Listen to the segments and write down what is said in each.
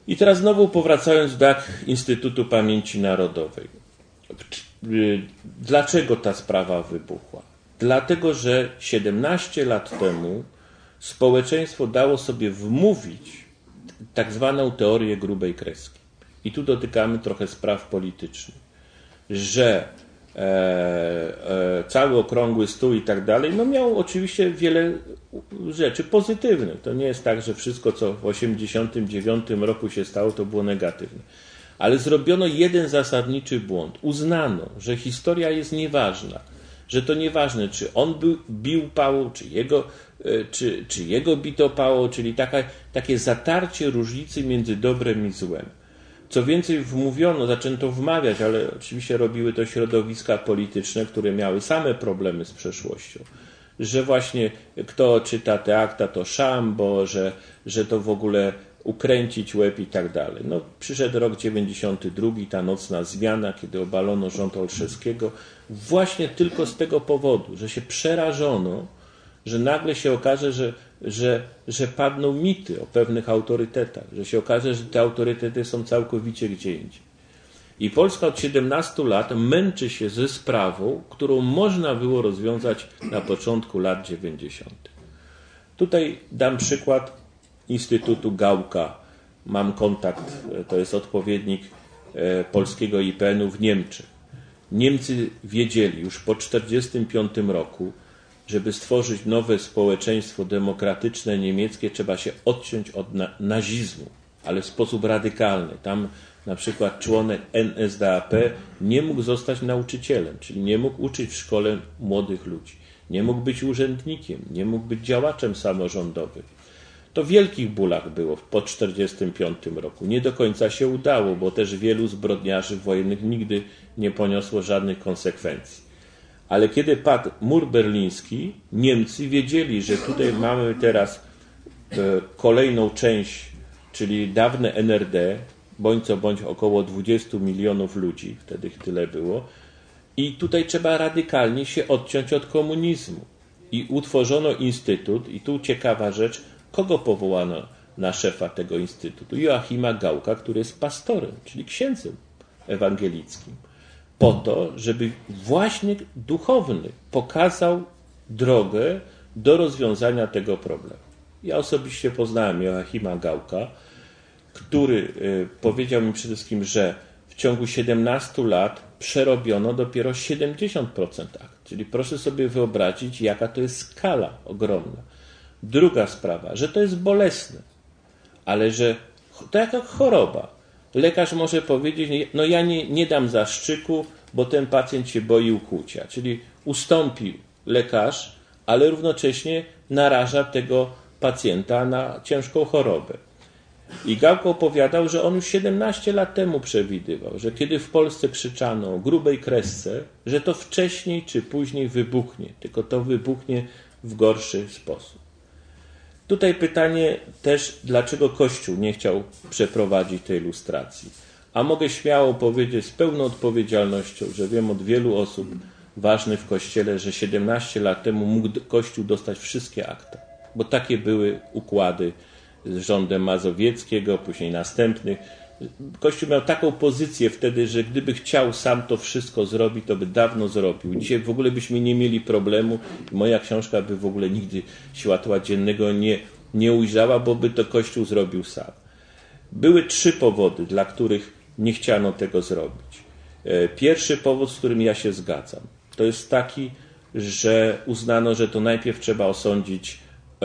I teraz znowu powracając do Instytutu Pamięci Narodowej. Dlaczego ta sprawa wybuchła? Dlatego, że 17 lat temu społeczeństwo dało sobie wmówić tak zwaną teorię grubej kreski. I tu dotykamy trochę spraw politycznych, że cały okrągły stół i tak dalej, no miał oczywiście wiele rzeczy pozytywnych. To nie jest tak, że wszystko, co w 1989 roku się stało, to było negatywne. Ale zrobiono jeden zasadniczy błąd. Uznano, że historia jest nieważna, że to nieważne, czy on bił pałą, czy jego bito pałą, czyli takie zatarcie różnicy między dobrem i złem. Co więcej, zaczęto wmawiać, ale oczywiście robiły to środowiska polityczne, które miały same problemy z przeszłością, że właśnie kto czyta te akta, to szambo, że to w ogóle ukręcić łeb i tak dalej. No, przyszedł rok 92, ta nocna zmiana, kiedy obalono rząd Olszewskiego, właśnie tylko z tego powodu, że się przerażono, że nagle się okaże, że padną mity o pewnych autorytetach, że się okaże, że te autorytety są całkowicie gdzie indziej. I Polska od 17 lat męczy się ze sprawą, którą można było rozwiązać na początku lat 90. Tutaj dam przykład Instytutu Gałka. Mam kontakt, to jest odpowiednik polskiego IPN-u w Niemczech. Niemcy wiedzieli już po 1945 roku, żeby stworzyć nowe społeczeństwo demokratyczne niemieckie, trzeba się odciąć od nazizmu, ale w sposób radykalny. Tam na przykład członek NSDAP nie mógł zostać nauczycielem, czyli nie mógł uczyć w szkole młodych ludzi, nie mógł być urzędnikiem, nie mógł być działaczem samorządowym. To w wielkich bólach było po 1945 roku. Nie do końca się udało, bo też wielu zbrodniarzy wojennych nigdy nie poniosło żadnych konsekwencji. Ale kiedy padł mur berliński, Niemcy wiedzieli, że tutaj mamy teraz kolejną część, czyli dawne NRD, bądź co bądź około 20 milionów ludzi, wtedy tyle było, i tutaj trzeba radykalnie się odciąć od komunizmu. I utworzono instytut, i tu ciekawa rzecz, kogo powołano na szefa tego instytutu? Joachima Gaucka, który jest pastorem, czyli księdzem ewangelickim. Po to, żeby właśnie duchowny pokazał drogę do rozwiązania tego problemu. Ja osobiście poznałem Joachima Gaucka, który powiedział mi przede wszystkim, że w ciągu 17 lat przerobiono dopiero 70% akt. Czyli proszę sobie wyobrazić, jaka to jest skala ogromna. Druga sprawa, że to jest bolesne, ale że to jak choroba. Lekarz może powiedzieć, no ja nie dam zastrzyku, bo ten pacjent się boi ukłucia. Czyli ustąpi lekarz, ale równocześnie naraża tego pacjenta na ciężką chorobę. I Gaucka opowiadał, że on już 17 lat temu przewidywał, że kiedy w Polsce krzyczano o grubej kresce, że to wcześniej czy później wybuchnie, tylko to wybuchnie w gorszy sposób. Tutaj pytanie też, dlaczego Kościół nie chciał przeprowadzić tej lustracji. A mogę śmiało powiedzieć z pełną odpowiedzialnością, że wiem od wielu osób ważnych w Kościele, że 17 lat temu mógł Kościół dostać wszystkie akta, bo takie były układy z rządem Mazowieckiego, później następnych. Kościół miał taką pozycję wtedy, że gdyby chciał sam to wszystko zrobić, to by dawno zrobił. Dzisiaj w ogóle byśmy nie mieli problemu i moja książka by w ogóle nigdy światła dziennego nie ujrzała, bo by to Kościół zrobił sam. Były 3 powody, dla których nie chciano tego zrobić. Pierwszy powód, z którym ja się zgadzam, to jest taki, że uznano, że to najpierw trzeba osądzić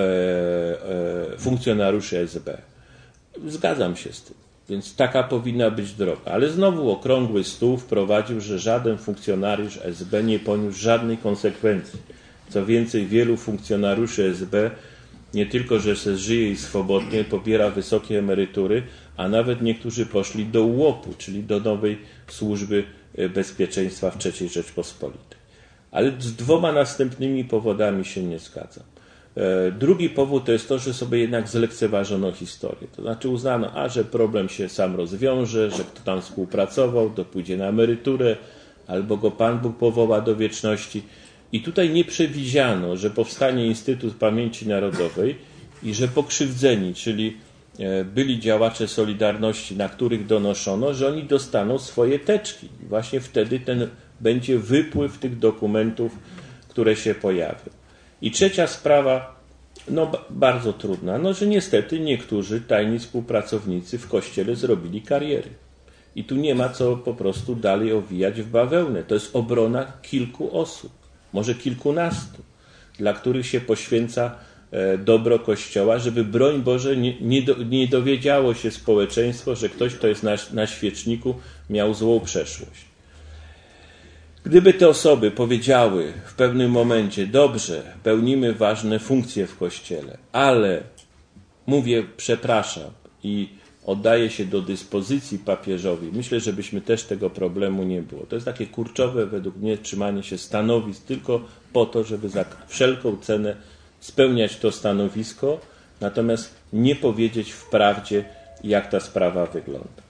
funkcjonariuszy SB. Zgadzam się z tym. Więc taka powinna być droga. Ale znowu okrągły stół wprowadził, że żaden funkcjonariusz SB nie poniósł żadnej konsekwencji. Co więcej, wielu funkcjonariuszy SB nie tylko, że se żyje i swobodnie, pobiera wysokie emerytury, a nawet niektórzy poszli do UOP-u, czyli do nowej służby bezpieczeństwa w III Rzeczpospolitej. Ale z 2 następnymi powodami się nie zgadzam. Drugi powód to jest to, że sobie jednak zlekceważono historię. To znaczy uznano, że problem się sam rozwiąże, że kto tam współpracował, to pójdzie na emeryturę, albo go Pan Bóg powoła do wieczności. I tutaj nie przewidziano, że powstanie Instytut Pamięci Narodowej i że pokrzywdzeni, czyli byli działacze Solidarności, na których donoszono, że oni dostaną swoje teczki. I właśnie wtedy będzie wypływ tych dokumentów, które się pojawią. I trzecia sprawa, bardzo trudna, że niestety niektórzy tajni współpracownicy w Kościele zrobili kariery. I tu nie ma co po prostu dalej owijać w bawełnę. To jest obrona kilku osób, może kilkunastu, dla których się poświęca dobro Kościoła, żeby broń Boże nie dowiedziało się społeczeństwo, że ktoś, kto jest na świeczniku, miał złą przeszłość. Gdyby te osoby powiedziały w pewnym momencie, dobrze, pełnimy ważne funkcje w Kościele, ale mówię przepraszam i oddaję się do dyspozycji papieżowi, myślę, żebyśmy też tego problemu nie było. To jest takie kurczowe według mnie trzymanie się stanowisk tylko po to, żeby za wszelką cenę spełniać to stanowisko, natomiast nie powiedzieć wprawdzie, jak ta sprawa wygląda.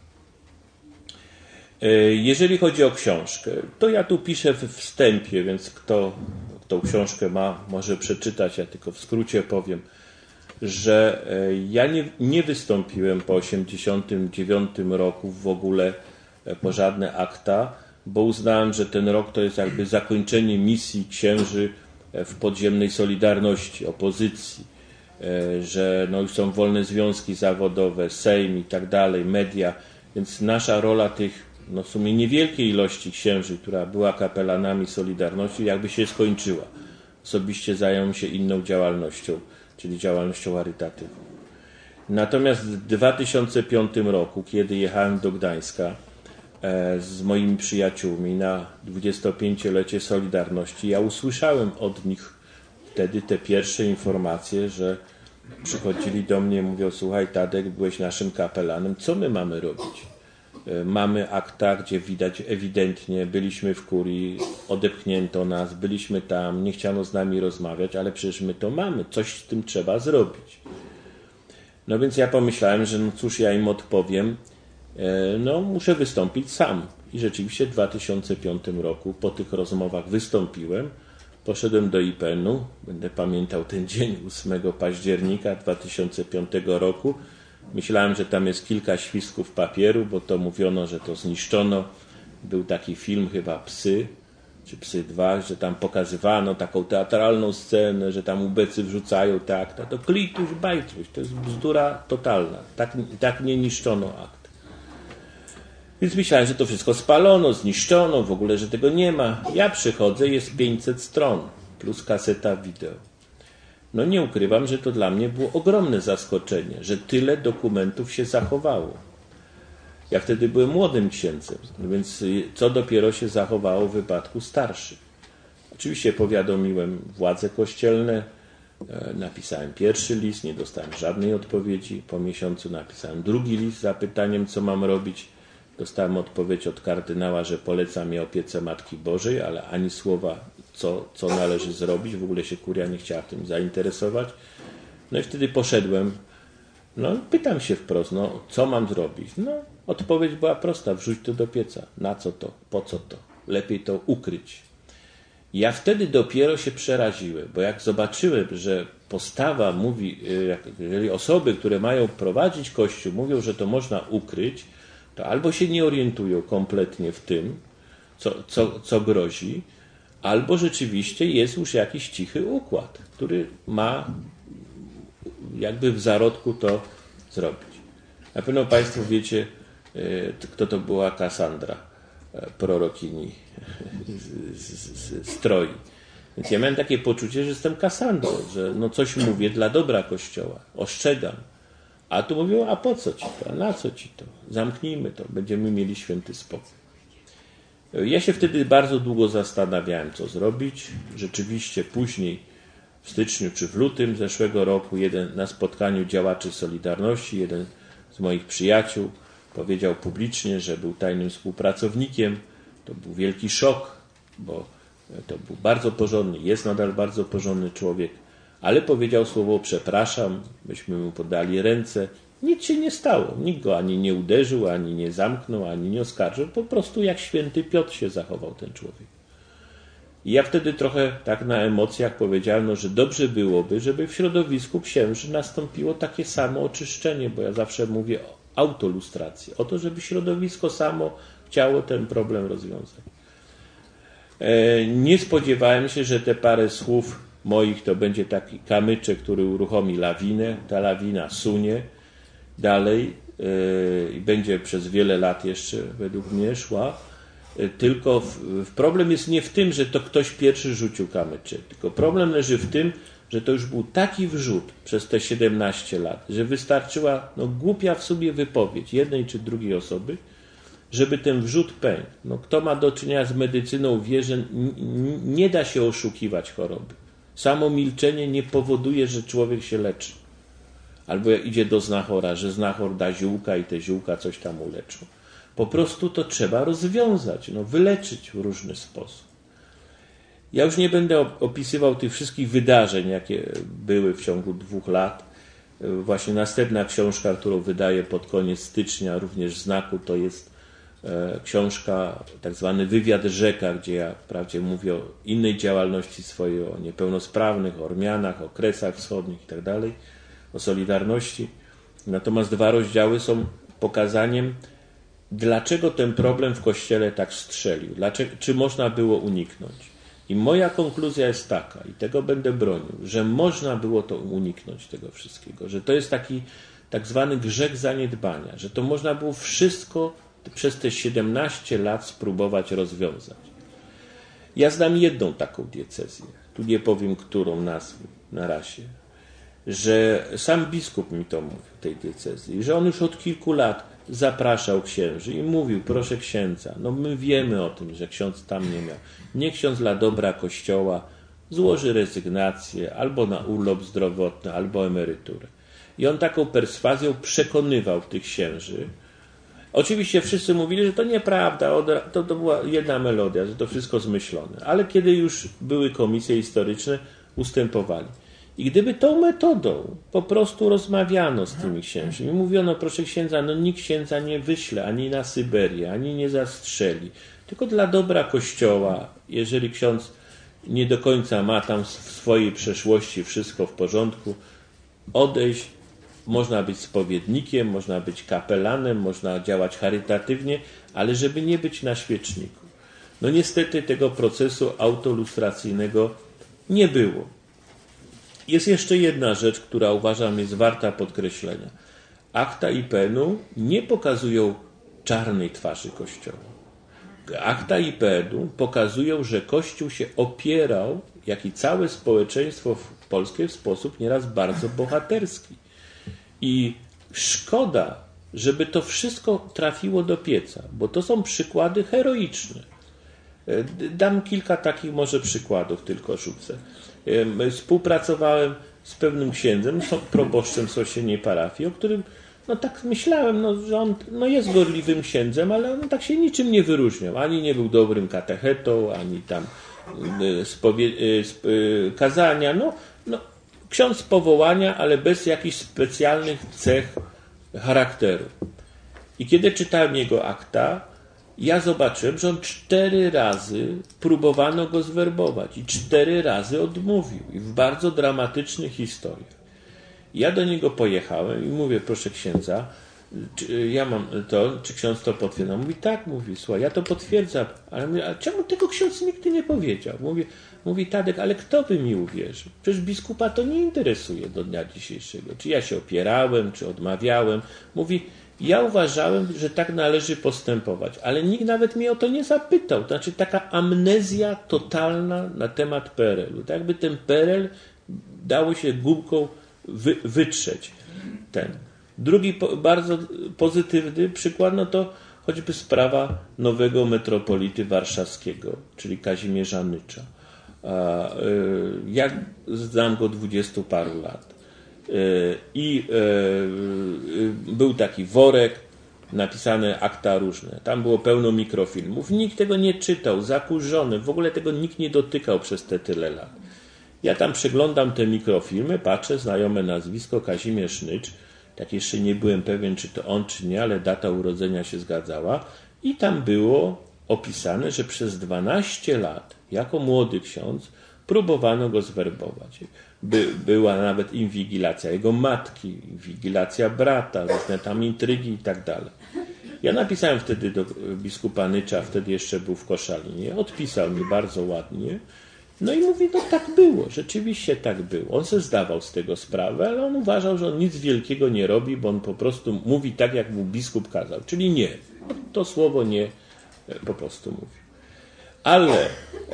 Jeżeli chodzi o książkę, to ja tu piszę w wstępie, więc kto tą książkę ma, może przeczytać, ja tylko w skrócie powiem, że ja nie wystąpiłem po 1989 roku w ogóle po żadne akta, bo uznałem, że ten rok to jest jakby zakończenie misji księży w podziemnej Solidarności, opozycji, że już są wolne związki zawodowe, Sejm i tak dalej, media, więc nasza rola tych w sumie niewielkiej ilości księży, która była kapelanami Solidarności, jakby się skończyła. Osobiście zająłem się inną działalnością, czyli działalnością charytatywną. Natomiast w 2005 roku, kiedy jechałem do Gdańska z moimi przyjaciółmi na 25-lecie Solidarności, ja usłyszałem od nich wtedy te pierwsze informacje, że przychodzili do mnie i mówią, słuchaj Tadek, byłeś naszym kapelanem, co my mamy robić? Mamy akta, gdzie widać ewidentnie, byliśmy w kurii, odepchnięto nas, byliśmy tam, nie chciano z nami rozmawiać, ale przecież my to mamy, coś z tym trzeba zrobić. No więc ja pomyślałem, że cóż ja im odpowiem, muszę wystąpić sam. I rzeczywiście w 2005 roku po tych rozmowach wystąpiłem, poszedłem do IPN-u, będę pamiętał ten dzień 8 października 2005 roku. Myślałem, że tam jest kilka świstków papieru, bo to mówiono, że to zniszczono. Był taki film chyba Psy, czy Psy 2, że tam pokazywano taką teatralną scenę, że tam ubecy wrzucają akt. To klituś, bajtuś, to jest bzdura totalna. Tak nie niszczono akt. Więc myślałem, że to wszystko spalono, zniszczono, w ogóle, że tego nie ma. Ja przychodzę, jest 500 stron, plus kaseta wideo. Nie ukrywam, że to dla mnie było ogromne zaskoczenie, że tyle dokumentów się zachowało. Ja wtedy byłem młodym księdzem, więc co dopiero się zachowało w wypadku starszych. Oczywiście powiadomiłem władze kościelne, napisałem pierwszy list, nie dostałem żadnej odpowiedzi. Po miesiącu napisałem drugi list z zapytaniem, co mam robić. Dostałem odpowiedź od kardynała, że poleca mnie opiece Matki Bożej, ale ani słowa, co należy zrobić. W ogóle się kuria nie chciała tym zainteresować. I wtedy poszedłem. Pytam się wprost, co mam zrobić? Odpowiedź była prosta, wrzuć to do pieca. Na co to? Po co to? Lepiej to ukryć. Ja wtedy dopiero się przeraziłem, bo jak zobaczyłem, że postawa mówi, jeżeli osoby, które mają prowadzić Kościół, mówią, że to można ukryć, to albo się nie orientują kompletnie w tym, co grozi, albo rzeczywiście jest już jakiś cichy układ, który ma jakby w zarodku to zrobić. Na pewno Państwo wiecie, kto to była Kassandra, prorokini z Troi. Więc ja miałem takie poczucie, że jestem Kassandrą, że coś mówię dla dobra Kościoła, ostrzegam. A tu mówią, a po co ci to, a na co ci to? Zamknijmy to, będziemy mieli święty spokój. Ja się wtedy bardzo długo zastanawiałem, co zrobić. Rzeczywiście później, w styczniu czy w lutym zeszłego roku, na spotkaniu działaczy Solidarności, jeden z moich przyjaciół powiedział publicznie, że był tajnym współpracownikiem. To był wielki szok, bo to był bardzo porządny, jest nadal bardzo porządny człowiek, ale powiedział słowo przepraszam, myśmy mu podali ręce. Nic się nie stało. Nikt go ani nie uderzył, ani nie zamknął, ani nie oskarżył. Po prostu jak święty Piotr się zachował ten człowiek. I ja wtedy trochę tak na emocjach powiedziałem, no, że dobrze byłoby, żeby w środowisku księży nastąpiło takie samo oczyszczenie, bo ja zawsze mówię o autolustracji, o to, żeby środowisko samo chciało ten problem rozwiązać. Nie spodziewałem się, że te parę słów moich to będzie taki kamyczek, który uruchomi lawinę, ta lawina sunie dalej i będzie przez wiele lat jeszcze według mnie szła. Tylko problem jest nie w tym, że to ktoś pierwszy rzucił kamyczek, tylko problem leży w tym, że to już był taki wrzód przez te 17 lat, że wystarczyła głupia w sobie wypowiedź jednej czy drugiej osoby, żeby ten wrzód pękł. Kto ma do czynienia z medycyną, wie, że nie da się oszukiwać choroby. Samo milczenie nie powoduje, że człowiek się leczy. Albo jak idzie do znachora, że znachor da ziółka i te ziółka coś tam uleczą. Po prostu to trzeba rozwiązać, wyleczyć w różny sposób. Ja już nie będę opisywał tych wszystkich wydarzeń, jakie były w ciągu 2 lat. Właśnie następna książka, którą wydaję pod koniec stycznia, również Znaku, to jest książka, tak zwany wywiad Rzeka, gdzie ja wprawdzie mówię o innej działalności swojej, o niepełnosprawnych, o Ormianach, o Kresach Wschodnich i tak dalej, o Solidarności. Natomiast 2 rozdziały są pokazaniem, dlaczego ten problem w Kościele tak strzelił, czy można było uniknąć. I moja konkluzja jest taka, i tego będę bronił, że można było to uniknąć tego wszystkiego, że to jest taki tak zwany grzech zaniedbania, że to można było wszystko przez te 17 lat spróbować rozwiązać. Ja znam jedną taką diecezję, tu nie powiem, którą nazwę na razie, że sam biskup mi to mówił, tej diecezji, że on już od kilku lat zapraszał księży i mówił, proszę księdza, my wiemy o tym, że ksiądz tam nie miał. Niech ksiądz dla dobra Kościoła złoży rezygnację albo na urlop zdrowotny, albo emeryturę. I on taką perswazją przekonywał tych księży. Oczywiście wszyscy mówili, że to nieprawda, to była jedna melodia, że to wszystko zmyślone. Ale kiedy już były komisje historyczne, ustępowali. I gdyby tą metodą po prostu rozmawiano z tymi księżmi, mówiono, proszę księdza, nikt księdza nie wyśle ani na Syberię, ani nie zastrzeli, tylko dla dobra Kościoła, jeżeli ksiądz nie do końca ma tam w swojej przeszłości wszystko w porządku, odejść, można być spowiednikiem, można być kapelanem, można działać charytatywnie, ale żeby nie być na świeczniku. Niestety tego procesu autolustracyjnego nie było. Jest jeszcze jedna rzecz, która uważam jest warta podkreślenia. Akta IPN-u nie pokazują czarnej twarzy Kościoła. Akta IPN-u pokazują, że Kościół się opierał, jak i całe społeczeństwo polskie, w sposób nieraz bardzo bohaterski. I szkoda, żeby to wszystko trafiło do pieca, bo to są przykłady heroiczne. Dam kilka takich może przykładów, tylko rzucę. Współpracowałem z pewnym księdzem, proboszczem sąsiedniej parafii, o którym tak myślałem, że on jest gorliwym księdzem, ale on tak się niczym nie wyróżniał. Ani nie był dobrym katechetą, ani tam kazania. Ksiądz powołania, ale bez jakichś specjalnych cech charakteru. I kiedy czytałem jego akta, ja zobaczyłem, że on 4 razy próbowano go zwerbować i 4 razy odmówił. I w bardzo dramatycznych historiach. Ja do niego pojechałem i mówię, proszę księdza, czy ksiądz to potwierdza? Mówi, tak, mówi, słuchaj, ja to potwierdzam. Ale mówię, a czemu tego ksiądz nigdy nie powiedział? Mówi, Tadek, ale kto by mi uwierzył? Przecież biskupa to nie interesuje do dnia dzisiejszego. Czy ja się opierałem, czy odmawiałem. Mówi, ja uważałem, że tak należy postępować, ale nikt nawet mnie o to nie zapytał. To znaczy taka amnezja totalna na temat PRL-u. Tak jakby ten PRL dało się gumką wytrzeć. Drugi bardzo pozytywny przykład, to choćby sprawa nowego metropolity warszawskiego, czyli Kazimierza Nycza. Ja znam go 20 paru lat. I był taki worek, napisane akta różne. Tam było pełno mikrofilmów. Nikt tego nie czytał, zakurzony. W ogóle tego nikt nie dotykał przez te tyle lat. Ja tam przeglądam te mikrofilmy, patrzę, znajome nazwisko Kazimierz Nycz. Tak jeszcze nie byłem pewien, czy to on, czy nie, ale data urodzenia się zgadzała. I tam było opisane, że przez 12 lat jako młody ksiądz próbowano go zwerbować. Była nawet inwigilacja jego matki, inwigilacja brata, różne tam intrygi i tak dalej. Ja napisałem wtedy do biskupa Nycza, wtedy jeszcze był w Koszalinie, odpisał mi bardzo ładnie. No i mówi, no tak było, rzeczywiście tak było. On sobie zdawał z tego sprawę, ale on uważał, że on nic wielkiego nie robi, bo on po prostu mówi tak, jak mu biskup kazał. Czyli nie. To słowo nie po prostu mówił. Ale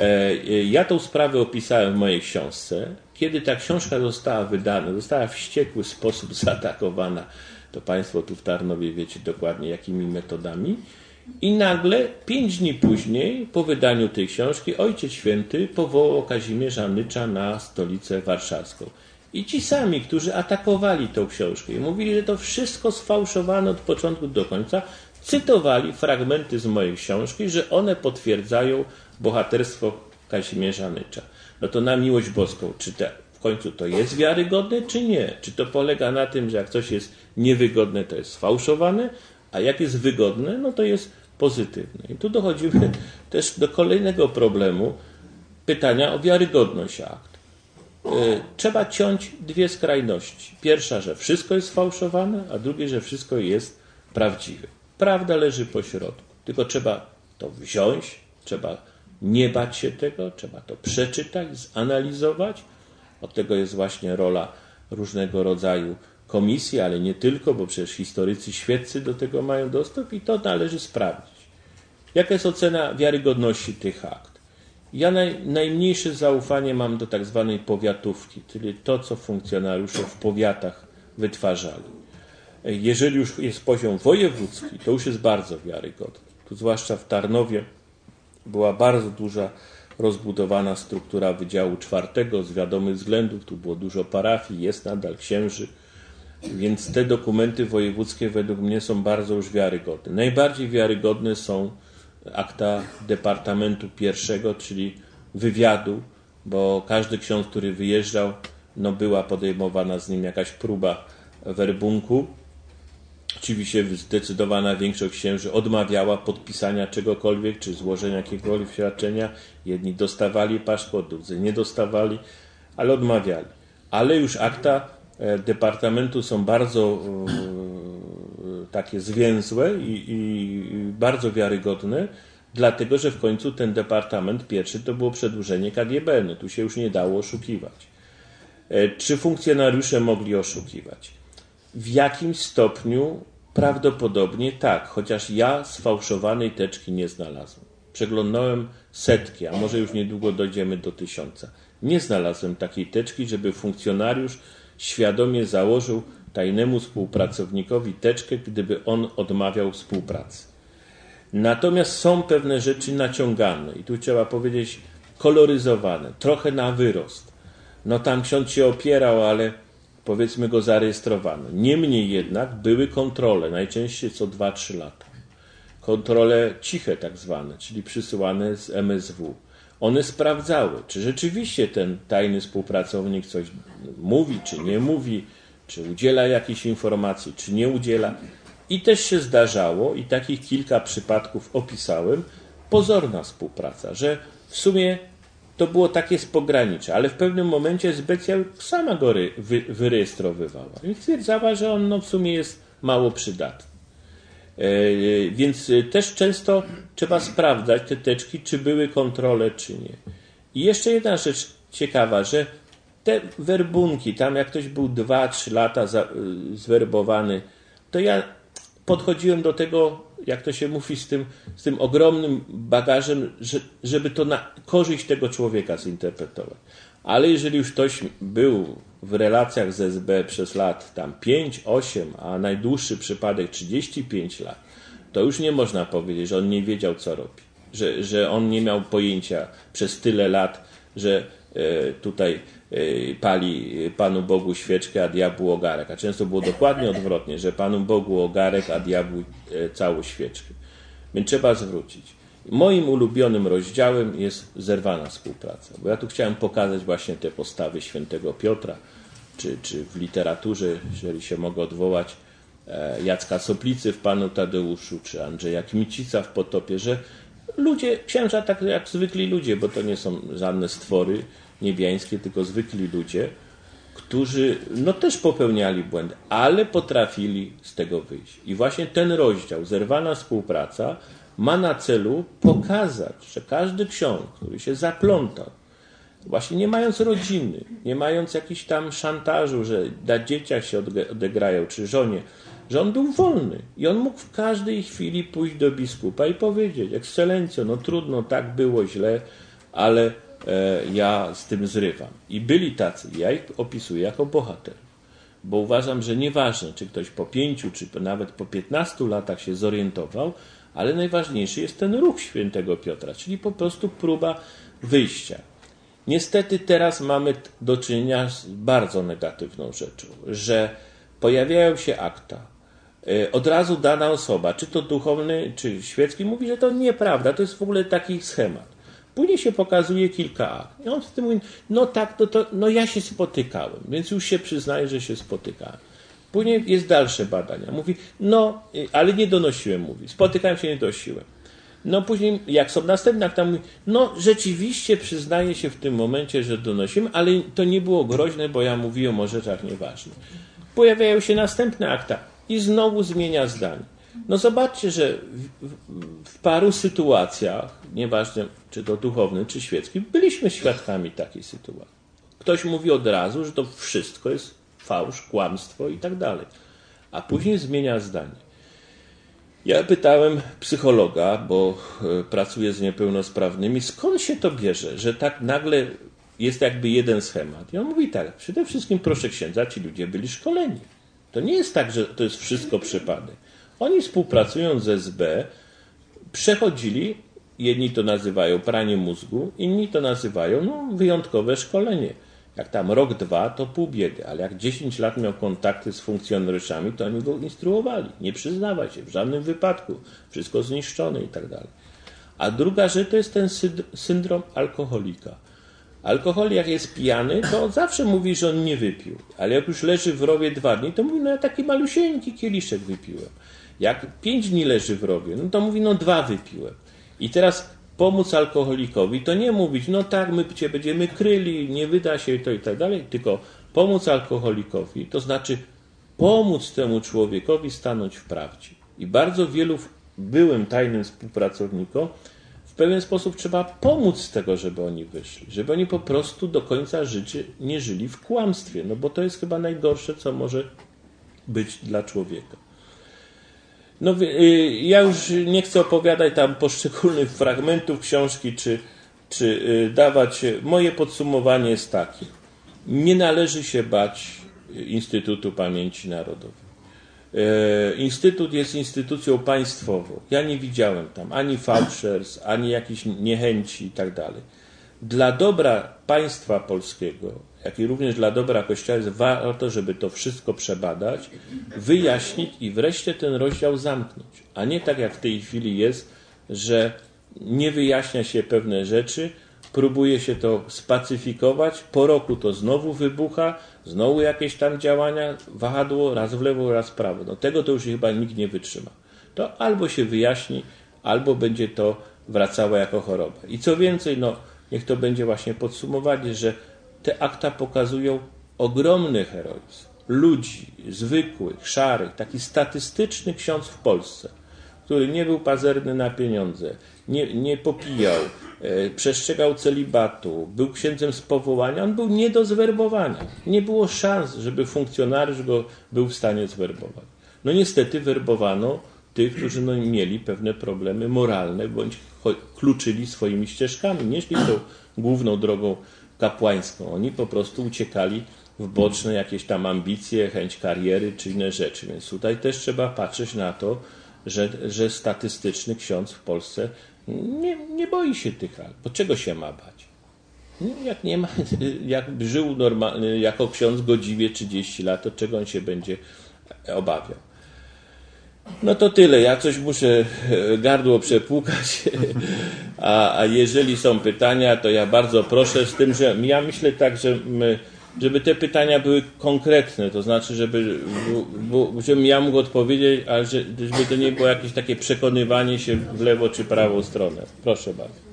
ja tą sprawę opisałem w mojej książce. Kiedy ta książka została wydana, została w wściekły sposób zaatakowana, to Państwo tu w Tarnowie wiecie dokładnie jakimi metodami. I nagle 5 dni później, po wydaniu tej książki, Ojciec Święty powołał Kazimierza Nycza na stolicę warszawską. I ci sami, którzy atakowali tą książkę i mówili, że to wszystko sfałszowane od początku do końca, cytowali fragmenty z mojej książki, że one potwierdzają bohaterstwo Kazimierza Nycza. No to na miłość boską, czy w końcu to jest wiarygodne, czy nie? Czy to polega na tym, że jak coś jest niewygodne, to jest sfałszowane, a jak jest wygodne, no to jest pozytywne. I tu dochodzimy też do kolejnego problemu, pytania o wiarygodność akt. Trzeba ciąć dwie skrajności. Pierwsza, że wszystko jest sfałszowane, a drugie, że wszystko jest prawdziwe. Prawda leży po środku. Tylko trzeba to wziąć, trzeba nie bać się tego, trzeba to przeczytać, zanalizować. Od tego jest właśnie rola różnego rodzaju komisji, ale nie tylko, bo przecież historycy świeccy do tego mają dostęp i to należy sprawdzić. Jaka jest ocena wiarygodności tych akt? Ja najmniejsze zaufanie mam do tak zwanej powiatówki, czyli to, co funkcjonariusze w powiatach wytwarzali. Jeżeli już jest poziom wojewódzki, to już jest bardzo wiarygodny. Tu zwłaszcza w Tarnowie była bardzo duża, rozbudowana struktura Wydziału IV z wiadomych względów. Tu było dużo parafii, jest nadal księży, więc te dokumenty wojewódzkie według mnie są bardzo już wiarygodne. Najbardziej wiarygodne są akta Departamentu I, czyli wywiadu, bo każdy ksiądz, który wyjeżdżał, no była podejmowana z nim jakaś próba werbunku. Oczywiście zdecydowana większość księży odmawiała podpisania czegokolwiek, czy złożenia jakiegokolwiek świadczenia. Jedni dostawali paszport, drudzy nie dostawali, ale odmawiali. Ale już akta departamentu są bardzo takie zwięzłe i bardzo wiarygodne, dlatego że w końcu ten Departament I to było przedłużenie KGB. No tu się już nie dało oszukiwać. Czy funkcjonariusze mogli oszukiwać? W jakimś stopniu prawdopodobnie tak, chociaż ja sfałszowanej teczki nie znalazłem. Przeglądałem setki, a może już niedługo dojdziemy do 1000. Nie znalazłem takiej teczki, żeby funkcjonariusz świadomie założył tajnemu współpracownikowi teczkę, gdyby on odmawiał współpracy. Natomiast są pewne rzeczy naciągane i tu trzeba powiedzieć koloryzowane, trochę na wyrost. No tam ksiądz się opierał, ale powiedzmy go zarejestrowano. Niemniej jednak były kontrole, najczęściej co 2-3 lata. Kontrole ciche tak zwane, czyli przysyłane z MSW. One sprawdzały, czy rzeczywiście ten tajny współpracownik coś mówi, czy nie mówi, czy udziela jakichś informacji, czy nie udziela. I też się zdarzało, i takich kilka przypadków opisałem, pozorna współpraca, że w sumie to było takie z pogranicza, ale w pewnym momencie Zbecja sama go wyrejestrowywała i stwierdzała, że on w sumie jest mało przydatny. Więc też często trzeba sprawdzać te teczki, czy były kontrole, czy nie. I jeszcze jedna rzecz ciekawa, że te werbunki, tam jak ktoś był 2-3 lata zwerbowany, to ja podchodziłem do tego, jak to się mówi, z tym ogromnym bagażem, żeby to na korzyść tego człowieka zinterpretować. Ale jeżeli już ktoś był w relacjach z SB przez lat tam 5, 8, a najdłuższy przypadek 35 lat, to już nie można powiedzieć, że on nie wiedział, co robi. Że on nie miał pojęcia przez tyle lat, że tutaj pali Panu Bogu świeczkę, a diabłu ogarek. A często było dokładnie odwrotnie, że Panu Bogu ogarek, a diabłu całą świeczkę. Więc trzeba zwrócić. Moim ulubionym rozdziałem jest zerwana współpraca, bo ja tu chciałem pokazać właśnie te postawy świętego Piotra, czy w literaturze, jeżeli się mogę odwołać, Jacka Soplicy w Panu Tadeuszu, czy Andrzeja Kmicica w Potopie, że ludzie, księża tak jak zwykli ludzie, bo to nie są żadne stwory niebiańskie, tylko zwykli ludzie, którzy no też popełniali błędy, ale potrafili z tego wyjść. I właśnie ten rozdział, zerwana współpraca, ma na celu pokazać, że każdy ksiądz, który się zaplątał, właśnie nie mając rodziny, nie mając jakichś tam szantażu, że na dzieciach się odegrają, czy żonie, że on był wolny i on mógł w każdej chwili pójść do biskupa i powiedzieć: ekscelencjo, no trudno, tak było źle, ale ja z tym zrywam. I byli tacy, ja ich opisuję jako bohaterów, bo uważam, że nieważne, czy ktoś po 5, czy nawet po 15 latach się zorientował, ale najważniejszy jest ten ruch świętego Piotra, czyli po prostu próba wyjścia. Niestety teraz mamy do czynienia z bardzo negatywną rzeczą, że pojawiają się akta. Od razu dana osoba, czy to duchowny, czy świecki, mówi, że to nieprawda, to jest w ogóle taki schemat. Później się pokazuje kilka akt. I on z tym mówi: no tak, no ja się spotykałem, więc już się przyznaje, że się spotykałem. Później jest dalsze badania. Mówi: no, ale nie donosiłem, mówi. Spotykałem się, nie donosiłem. No później, jak są następne akta, mówi: no rzeczywiście przyznaję się w tym momencie, że donosiłem, ale to nie było groźne, bo ja mówiłem o rzeczach nieważnych. Pojawiają się następne akta i znowu zmienia zdanie. No zobaczcie, że w paru sytuacjach, nieważne czy to duchowny, czy świecki, byliśmy świadkami takiej sytuacji. Ktoś mówi od razu, że to wszystko jest fałsz, kłamstwo i tak dalej. A później zmienia zdanie. Ja pytałem psychologa, bo pracuję z niepełnosprawnymi, skąd się to bierze, że tak nagle jest jakby jeden schemat. I on mówi tak: przede wszystkim, proszę księdza, ci ludzie byli szkoleni. To nie jest tak, że to jest wszystko przypadek. Oni współpracując z SB przechodzili, jedni to nazywają pranie mózgu, inni to nazywają wyjątkowe szkolenie. Jak tam rok, 2 to pół biedy, ale jak 10 lat miał kontakty z funkcjonariuszami, to oni go instruowali. Nie przyznawaj się w żadnym wypadku, wszystko zniszczone i tak dalej. A druga rzecz to jest ten syndrom alkoholika. Alkoholik, jak jest pijany, to zawsze mówi, że on nie wypił. Ale jak już leży w rowie 2 dni, to mówi: no ja taki malusieńki kieliszek wypiłem. Jak 5 dni leży w rowie, no to mówi: no 2 wypiłem. I teraz pomóc alkoholikowi to nie mówić: no tak, my cię będziemy kryli, nie wyda się to i tak dalej, tylko pomóc alkoholikowi, to znaczy pomóc temu człowiekowi stanąć w prawdzie. I bardzo wielu byłym tajnym współpracownikom w pewien sposób trzeba pomóc z tego, żeby oni wyszli, żeby oni po prostu do końca życia nie żyli w kłamstwie, no bo to jest chyba najgorsze, co może być dla człowieka. No, ja już nie chcę opowiadać tam poszczególnych fragmentów książki, czy dawać. Moje podsumowanie jest takie: nie należy się bać Instytutu Pamięci Narodowej. Instytut jest instytucją państwową. Ja nie widziałem tam ani fałszerstw, ani jakichś niechęci i tak dalej. Dla dobra państwa polskiego, jak i również dla dobra Kościoła jest warto, żeby to wszystko przebadać, wyjaśnić i wreszcie ten rozdział zamknąć. A nie tak jak w tej chwili jest, że nie wyjaśnia się pewne rzeczy, próbuje się to spacyfikować, po roku to znowu wybucha, znowu jakieś tam działania, wahadło raz w lewo, raz w prawo. No tego to już chyba nikt nie wytrzyma. To albo się wyjaśni, albo będzie to wracało jako choroba. I co więcej, niech to będzie właśnie podsumowanie, że te akta pokazują ogromny heroizm ludzi, zwykłych, szarych, taki statystyczny ksiądz w Polsce, który nie był pazerny na pieniądze, nie popijał, przestrzegał celibatu, był księdzem z powołania, on był nie do zwerbowania. Nie było szans, żeby funkcjonariusz go był w stanie zwerbować. No niestety werbowano tych, którzy mieli pewne problemy moralne, bądź kluczyli swoimi ścieżkami, nie szli tą główną drogą kapłańską. Oni po prostu uciekali w boczne jakieś tam ambicje, chęć kariery czy inne rzeczy. Więc tutaj też trzeba patrzeć na to, że statystyczny ksiądz w Polsce nie boi się tych akt. Bo czego się ma bać? Jak nie ma, jak żył normalnie, jako ksiądz godziwie 30 lat, to czego on się będzie obawiał? No to tyle. Ja coś muszę gardło przepłukać. A jeżeli są pytania, to ja bardzo proszę, z tym, że ja myślę tak, że żeby te pytania były konkretne, to znaczy, żebym ja mógł odpowiedzieć, ale żeby to nie było jakieś takie przekonywanie się w lewo czy prawą stronę. Proszę bardzo.